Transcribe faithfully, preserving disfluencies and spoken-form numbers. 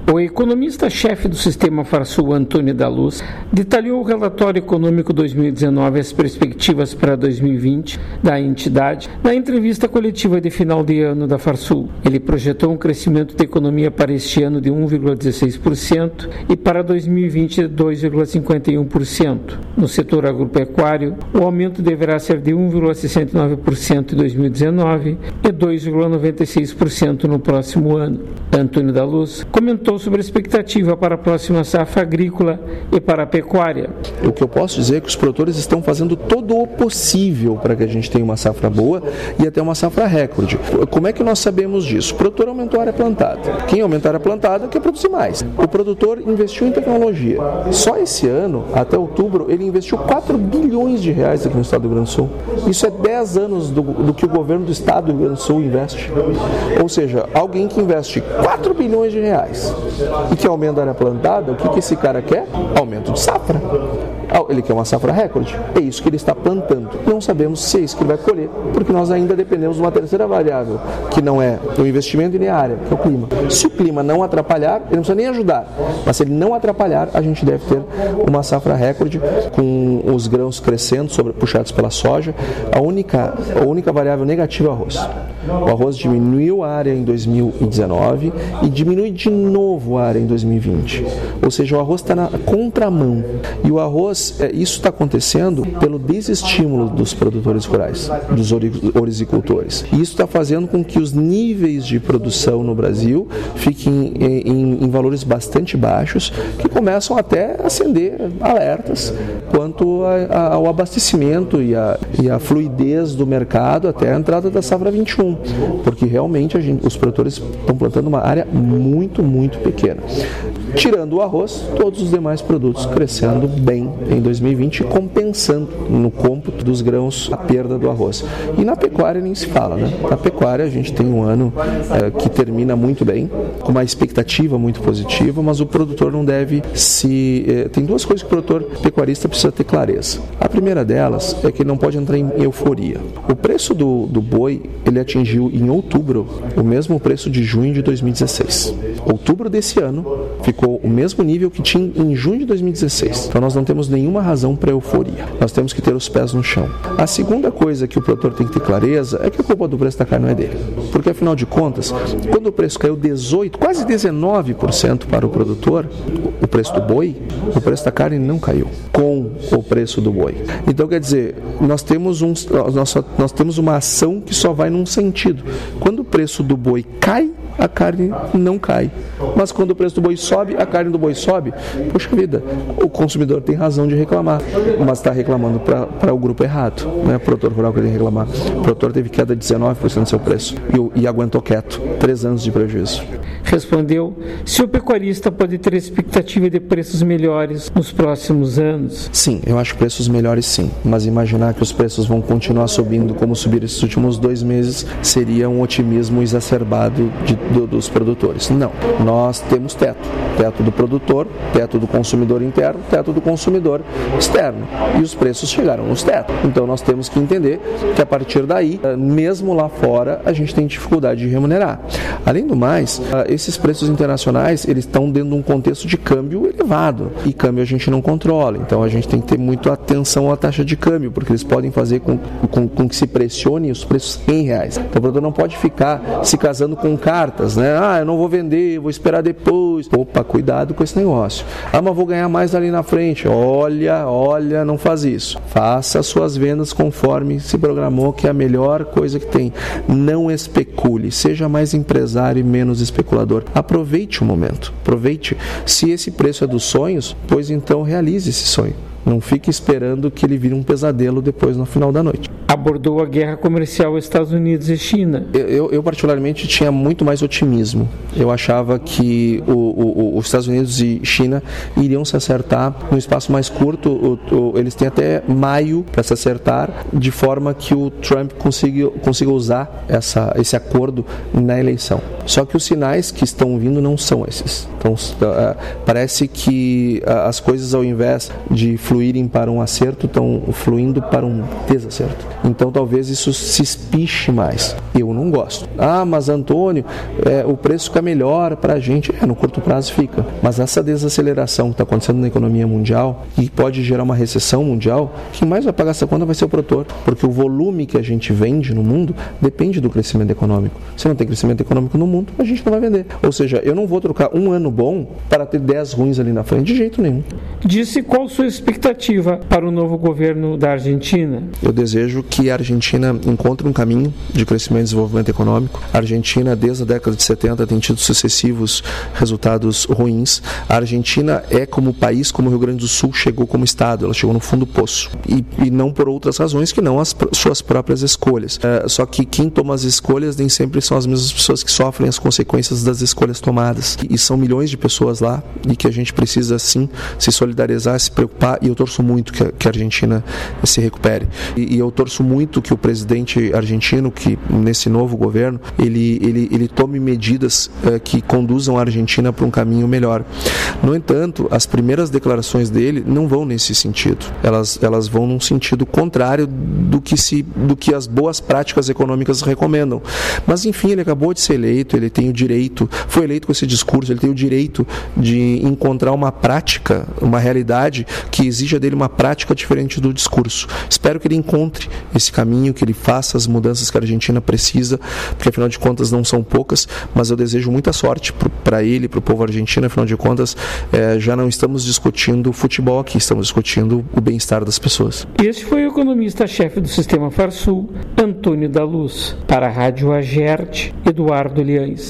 O economista-chefe do Sistema Farsul, Antônio da Luz, detalhou o relatório econômico dois mil e dezenove e as perspectivas para dois mil e vinte da entidade na entrevista coletiva de final de ano da Farsul. Ele projetou um crescimento da economia para este ano de um vírgula dezesseis por cento e para dois mil e vinte de dois vírgula cinquenta e um por cento. No setor agropecuário, o aumento deverá ser de um vírgula sessenta e nove por cento em dois mil e dezenove e dois vírgula noventa e seis por cento no próximo ano. Antônio da Luz comentou sobre a expectativa para a próxima safra agrícola e para a pecuária. O que eu posso dizer é que os produtores estão fazendo todo o possível para que a gente tenha uma safra boa e até uma safra recorde. Como é que nós sabemos disso? O produtor aumentou a área plantada. Quem aumentar a área plantada quer produzir mais. O produtor investiu em tecnologia. Só esse ano, até outubro, ele investiu quatro bilhões de reais aqui no estado do Rio Grande do Sul. Isso é dez anos do, do que o governo do estado do Rio Grande do Sul investe. Ou seja, alguém que investe quatro bilhões de reais e que aumenta a área plantada, o que, que esse cara quer? Aumento de safra. Ele quer uma safra recorde. É isso que ele está plantando. Não sabemos se é isso que ele vai colher, porque nós ainda dependemos de uma terceira variável, que não é o investimento e nem a área, que é o clima. Se o clima não atrapalhar, ele não precisa nem ajudar, mas se ele não atrapalhar, a gente deve ter uma safra recorde, com os grãos crescendo, sobre, puxados pela soja. A única, a única variável negativa é o arroz. O arroz diminuiu a área em dois mil e dezenove e diminui de novo a área em dois mil e vinte. Ou seja, o arroz está na contramão. E o arroz, isso está acontecendo pelo desestímulo dos produtores rurais, dos orizicultores. E isso está fazendo com que os níveis de produção no Brasil fiquem em, em, em valores bastante baixos, que começam até a acender alertas quanto a, a, ao abastecimento e a, e a fluidez do mercado até a entrada da safra vinte e um, porque realmente a gente, os produtores estão plantando uma área muito, muito pequena. Tirando o arroz, todos os demais produtos crescendo bem em dois mil e vinte, compensando no cômputo dos grãos a perda do arroz. E na pecuária nem se fala, né? Na pecuária a gente tem um ano é, que termina muito bem, com uma expectativa muito positiva, mas o produtor não deve se... É, tem duas coisas que o produtor pecuarista precisa ter clareza. A primeira delas é que ele não pode entrar em euforia. O preço do, do boi, ele atingiu em outubro o mesmo preço de junho de dois mil e dezesseis. Outubro desse ano ficou o mesmo nível que tinha em junho de dois mil e dezesseis. Então nós não temos nenhuma razão para euforia. Nós temos que ter os pés no chão. A segunda coisa que o produtor tem que ter clareza é que a culpa do preço da carne não é dele. Porque afinal de contas, quando o preço caiu dezoito, quase dezenove por cento para o produtor, o preço do boi, o preço da carne não caiu com o preço do boi. Então quer dizer, nós temos, um, nós, só, nós temos uma ação que só vai num sentido. Quando o preço do boi cai, a carne não cai. Mas quando o preço do boi sobe, a carne do boi sobe. Poxa vida, o consumidor tem razão de reclamar, mas está reclamando para o grupo errado. Não é o produtor rural que tem que reclamar. O produtor teve queda de dezenove por cento do seu preço e, e aguentou quieto. Três anos de prejuízo. Respondeu se o pecuarista pode ter expectativa de preços melhores nos próximos anos. Sim, eu acho preços melhores sim, mas imaginar que os preços vão continuar subindo como subiram esses últimos dois meses seria um otimismo exacerbado de, do, dos produtores. Não, nós temos teto, teto do produtor, teto do consumidor interno, teto do consumidor externo, e os preços chegaram nos tetos. Então nós temos que entender que a partir daí, mesmo lá fora, a gente tem dificuldade de remunerar. Além do mais, esses preços internacionais, eles estão dentro de um contexto de câmbio elevado, e câmbio a gente não controla, então a gente tem que ter muito atenção à taxa de câmbio, porque eles podem fazer com, com, com que se pressione os preços em reais. Então o produtor não pode ficar se casando com cartas, né? Ah, eu não vou vender, vou esperar depois. Opa, cuidado com esse negócio. Ah, mas vou ganhar mais ali na frente. Olha, olha, não faz isso. Faça as suas vendas conforme se programou, que é a melhor coisa que tem. Não especule, seja mais empresário e menos especulador. Aproveite o momento, aproveite. Se esse preço é dos sonhos, pois então realize esse sonho. Não fique esperando que ele vire um pesadelo depois no final da noite. Abordou a guerra comercial Estados Unidos e China. Eu, eu, eu particularmente tinha muito mais otimismo. Eu achava que o, o, os Estados Unidos e China iriam se acertar num espaço mais curto. O, o, eles têm até maio para se acertar, de forma que o Trump consiga, consiga usar essa, esse acordo na eleição. Só que os sinais que estão vindo não são esses. Então, uh, parece que uh, as coisas, ao invés de fluírem para um acerto estão fluindo para um desacerto. Então talvez isso se espiche mais. Eu não gosto. Ah, mas Antônio, é, o preço fica melhor para a gente. É, no curto prazo fica. Mas essa desaceleração que está acontecendo na economia mundial e pode gerar uma recessão mundial, quem mais vai pagar essa conta vai ser o produtor. Porque o volume que a gente vende no mundo depende do crescimento econômico. Se não tem crescimento econômico no mundo, a gente não vai vender. Ou seja, eu não vou trocar um ano bom para ter dez ruins ali na frente, de jeito nenhum. Disse qual sua expectativa para o novo governo da Argentina. Eu desejo que a Argentina encontre um caminho de crescimento e desenvolvimento econômico. A Argentina, desde a década de setenta, tem tido sucessivos resultados ruins. A Argentina é como país, como o Rio Grande do Sul chegou como Estado, ela chegou no fundo do poço. E, e não por outras razões que não as suas próprias escolhas. É, só que quem toma as escolhas nem sempre são as mesmas pessoas que sofrem as consequências das escolhas tomadas. E, e são milhões de pessoas lá e que a gente precisa sim se solidarizar, se preocupar, e eu torço muito que a, que a Argentina se recupere. E, e eu torço muito que o presidente argentino, que nesse novo governo, ele, ele, ele tome medidas eh, que conduzam a Argentina para um caminho melhor. No entanto, as primeiras declarações dele não vão nesse sentido. Elas, elas vão num sentido contrário do que, se, do que as boas práticas econômicas recomendam. Mas, enfim, ele acabou de ser eleito, ele tem o direito, foi eleito com esse discurso, ele tem o direito de encontrar uma prática, uma realidade que exija dele uma prática diferente do discurso. Espero que ele encontre esse caminho, que ele faça as mudanças que a Argentina precisa, porque afinal de contas não são poucas, mas eu desejo muita sorte para ele, para o povo argentino. Afinal de contas, é, já não estamos discutindo futebol aqui, estamos discutindo o bem-estar das pessoas. Este foi o economista-chefe do Sistema Farsul, Antônio da Luz. Para a Rádio Agerte, Eduardo Liães.